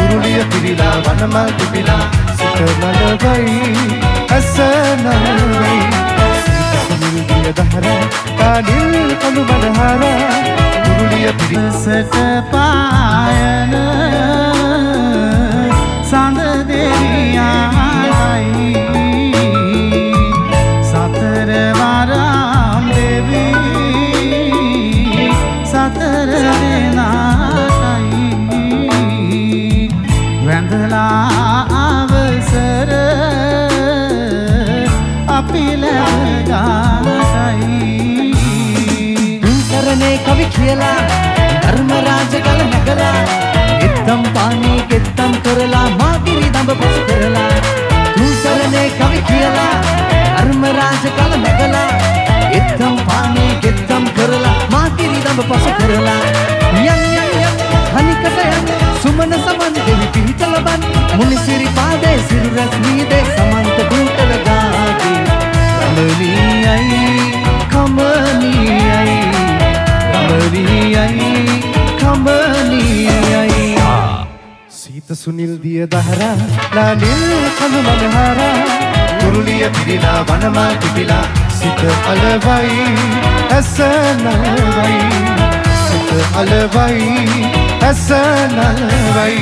කුරුලිය පිරිලා වනමල් පිපිලා සිත නලවයි ඇස නලවයි සුනිල් දිය දහරා කානිල් කඳු මනහරා කුරුලිය පිරිසට පායන සඳ දෙවියන්යි සතර වරම් දෙවි සතර දෙනායි වැඳලා අවසර අපි ලැබගායි දුන්සරනේ කවි කියලා ධර්ම රාජ කල නැගලා එත්තම් පානේ කෙත්තම් කරලා මාගිරි දඹ පසු කරලා දුන්සරනේ කවි කියලා ධර්ම රාජ කල නැගලා එත්තම් පානේ කෙත්තම් කරලා මාගිරි දඹ පසු කරලා යන් හනිකට යන් සුමන සමන් දෙවි පිහිට ලබන් මුනිසිරි පාදේ සිරු රශ්මීදේ සමන්ත දුටල ගාගේ කමනියයි කමනියයි සීත සුනිල් දිය දහරා ලානිල් කඳු මනහරා කුරුලිය පිරිලා වනමල් පිපිලා සිත අලවයි ඇස නලවයි සිත අලවයි ඇස නලවයි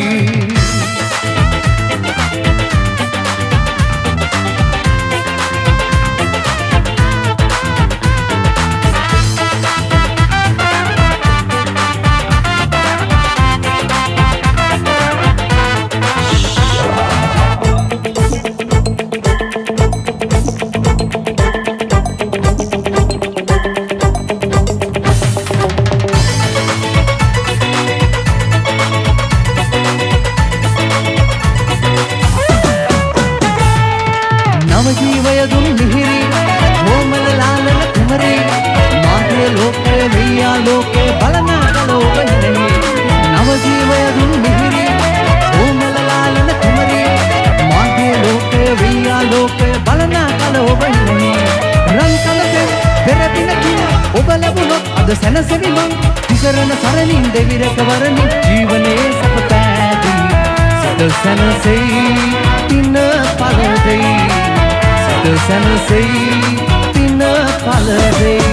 සැනසෙවි මං තිසරණ සරණින් දෙවිරක වරණින් ජීවනයේ සපතෑදී සිත සැනසෙයි තින පල දෙයි සිත සැනසෙයි තින පල දෙයි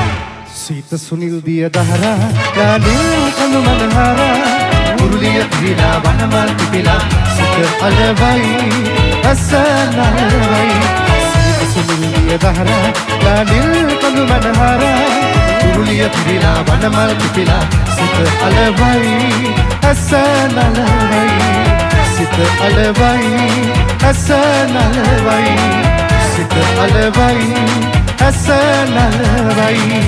සීත සුනිල් දිය දහරා යානිල් කඳු මනහරා කුරුලිය පිරිලා වනමල් පිපිලා සිත අලවයි ඇස නලවයි සීත සුනිල් දිය දහරා යානිල් කඳු මනහරා කුරුලිය පිරිලා වනමල් පිපිලා සිත අලවයි ඇස නලවයි සිත අලවයි ඇස නලවයි සිත අලවයි ඇස නලවයි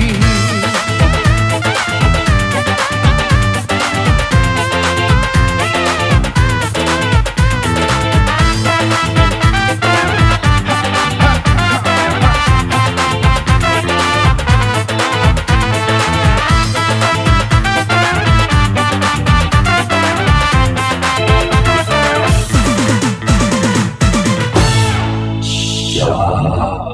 Yeah.